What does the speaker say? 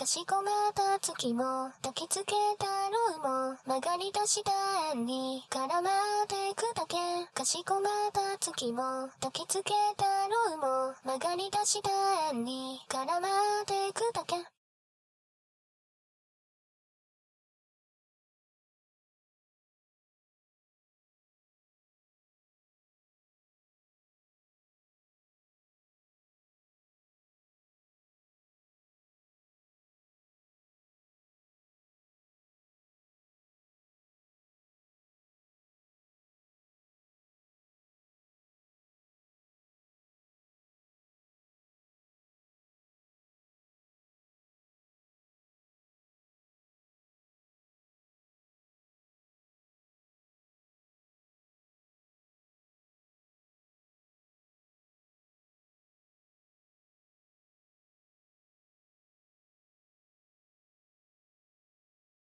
かしこまった月も焚きつけたろうも曲がり出した円に絡まってくだけ。かしこまった月も焚きつけたろうも曲がり出した円に絡まってくだけ。